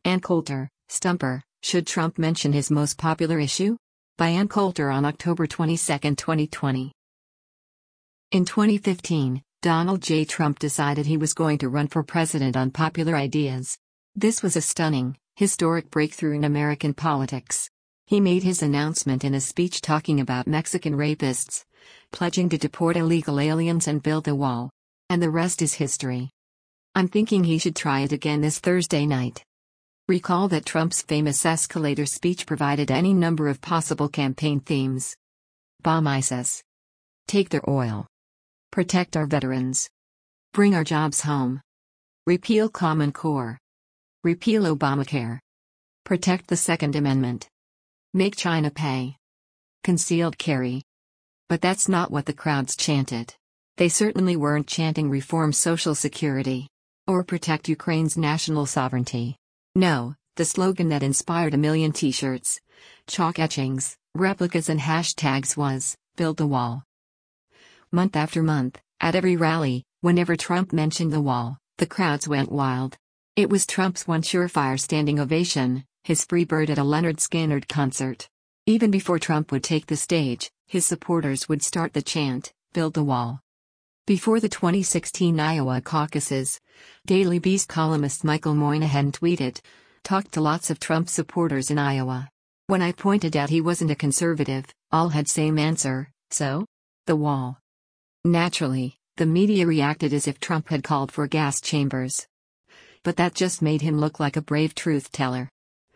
Ann Coulter, Stumper, Should Trump Mention His Most Popular Issue? By Ann Coulter on October 22, 2020. In 2015, Donald J. Trump decided he was going to run for president on popular ideas. This was a stunning, historic breakthrough in American politics. He made his announcement in a speech talking about Mexican rapists, pledging to deport illegal aliens and build a wall. And the rest is history. I'm thinking he should try it again this Thursday night. Recall that Trump's famous escalator speech provided any number of possible campaign themes. Bomb ISIS. Take their oil. Protect our veterans. Bring our jobs home. Repeal Common Core. Repeal Obamacare. Protect the Second Amendment. Make China pay. Concealed carry. But that's not what the crowds chanted. They certainly weren't chanting reform Social Security. Or protect Ukraine's national sovereignty. No, the slogan that inspired a million t-shirts, chalk etchings, replicas and hashtags was, "Build the Wall." Month after month, at every rally, whenever Trump mentioned the wall, the crowds went wild. It was Trump's one surefire standing ovation, his free bird at a Leonard Skinner concert. Even before Trump would take the stage, his supporters would start the chant, "Build the Wall." Before the 2016 Iowa caucuses, Daily Beast columnist Michael Moynihan tweeted, "Talked to lots of Trump supporters in Iowa. When I pointed out he wasn't a conservative, all had same answer, so? The wall." Naturally, the media reacted as if Trump had called for gas chambers. But that just made him look like a brave truth-teller.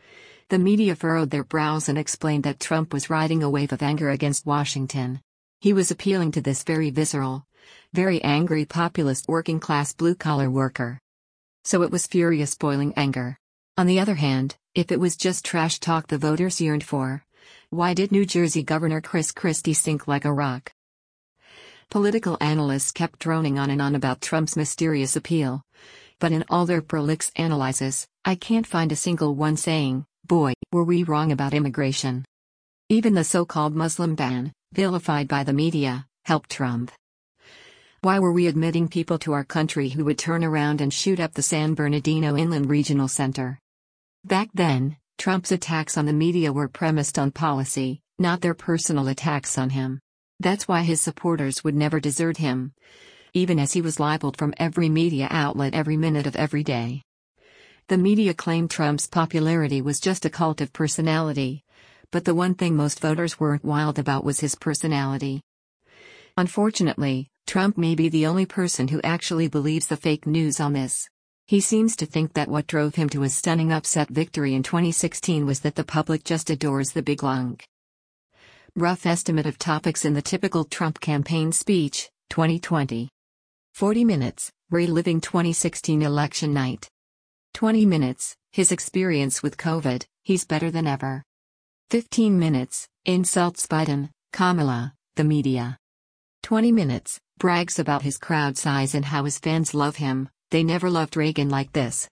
The media furrowed their brows and explained that Trump was riding a wave of anger against Washington. He was appealing to this very visceral, very angry populist working-class blue-collar worker. So it was furious boiling anger. On the other hand, if it was just trash talk the voters yearned for, why did New Jersey Governor Chris Christie sink like a rock? Political analysts kept droning on and on about Trump's mysterious appeal. But in all their prolix analyses, I can't find a single one saying, "Boy, were we wrong about immigration." Even the so-called Muslim ban, vilified by the media, helped Trump. Why were we admitting people to our country who would turn around and shoot up the San Bernardino Inland Regional Center? Back then, Trump's attacks on the media were premised on policy, not their personal attacks on him. That's why his supporters would never desert him, even as he was libeled from every media outlet every minute of every day. The media claimed Trump's popularity was just a cult of personality, but the one thing most voters weren't wild about was his personality. Unfortunately, Trump may be the only person who actually believes the fake news on this. He seems to think that what drove him to his stunning upset victory in 2016 was that the public just adores the big lunk. Rough estimate of topics in the typical Trump campaign speech, 2020. 40 minutes, reliving 2016 election night. 20 minutes, his experience with COVID, he's better than ever. 15 minutes, insults Biden, Kamala, the media. 20 minutes, brags about his crowd size and how his fans love him, they never loved Reagan like this.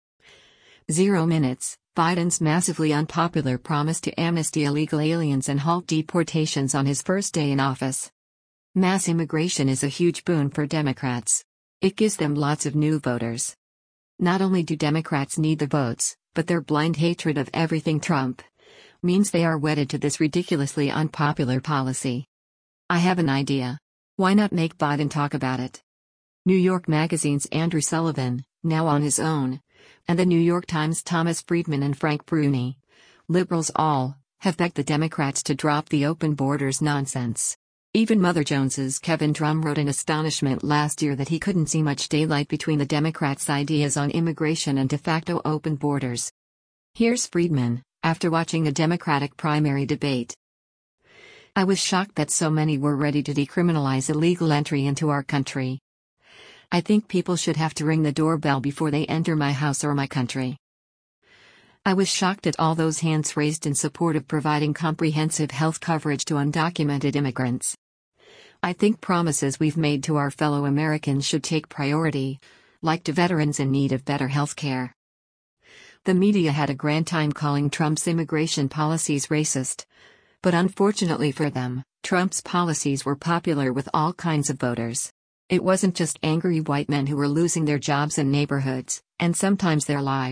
0 minutes, Biden's massively unpopular promise to amnesty illegal aliens and halt deportations on his first day in office. Mass immigration is a huge boon for Democrats. It gives them lots of new voters. Not only do Democrats need the votes, but their blind hatred of everything Trump means they are wedded to this ridiculously unpopular policy. I have an idea. Why not make Biden talk about it? New York Magazine's Andrew Sullivan, now on his own, and the New York Times' Thomas Friedman and Frank Bruni, liberals all, have begged the Democrats to drop the open borders nonsense. Even Mother Jones's Kevin Drum wrote in astonishment last year that he couldn't see much daylight between the Democrats' ideas on immigration and de facto open borders. Here's Friedman, after watching the Democratic primary debate. "I was shocked that so many were ready to decriminalize illegal entry into our country. I think people should have to ring the doorbell before they enter my house or my country. I was shocked at all those hands raised in support of providing comprehensive health coverage to undocumented immigrants. I think promises we've made to our fellow Americans should take priority, like to veterans in need of better health care." The media had a grand time calling Trump's immigration policies racist. But unfortunately for them, Trump's policies were popular with all kinds of voters. It wasn't just angry white men who were losing their jobs and neighborhoods, and sometimes their lives.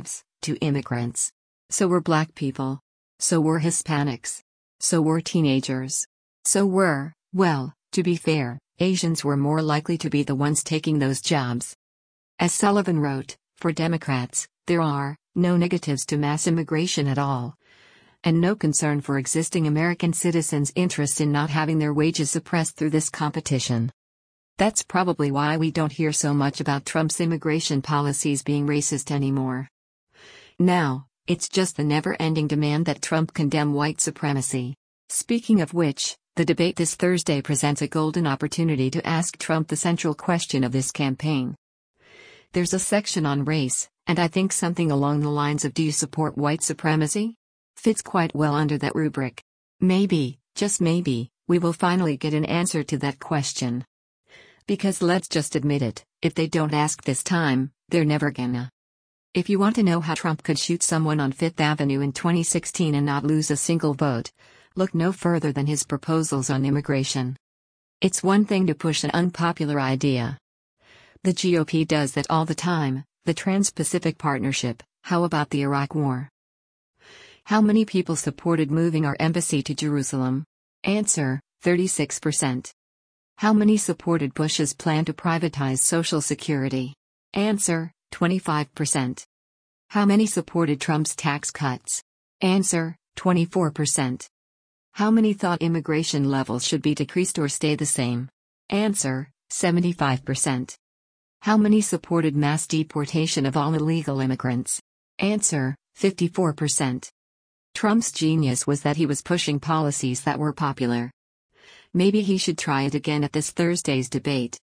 to immigrants. So were black people. So were Hispanics. So were teenagers. So were, well, to be fair, Asians were more likely to be the ones taking those jobs. As Sullivan wrote, for Democrats, there are no negatives to mass immigration at all, and no concern for existing American citizens' interest in not having their wages suppressed through this competition. That's probably why we don't hear so much about Trump's immigration policies being racist anymore. Now, it's just the never-ending demand that Trump condemn white supremacy. Speaking of which, the debate this Thursday presents a golden opportunity to ask Trump the central question of this campaign. There's a section on race, and I think something along the lines of "Do you support white supremacy?" fits quite well under that rubric. Maybe, just maybe, we will finally get an answer to that question. Because let's just admit it, if they don't ask this time, they're never gonna. If you want to know how Trump could shoot someone on Fifth Avenue in 2016 and not lose a single vote, look no further than his proposals on immigration. It's one thing to push an unpopular idea. The GOP does that all the time. The Trans-Pacific Partnership, how about the Iraq War? How many people supported moving our embassy to Jerusalem? Answer, 36%. How many supported Bush's plan to privatize Social Security? Answer, 25%. How many supported Trump's tax cuts? Answer, 24%. How many thought immigration levels should be decreased or stay the same? Answer, 75%. How many supported mass deportation of all illegal immigrants? Answer, 54%. Trump's genius was that he was pushing policies that were popular. Maybe he should try it again at this Thursday's debate.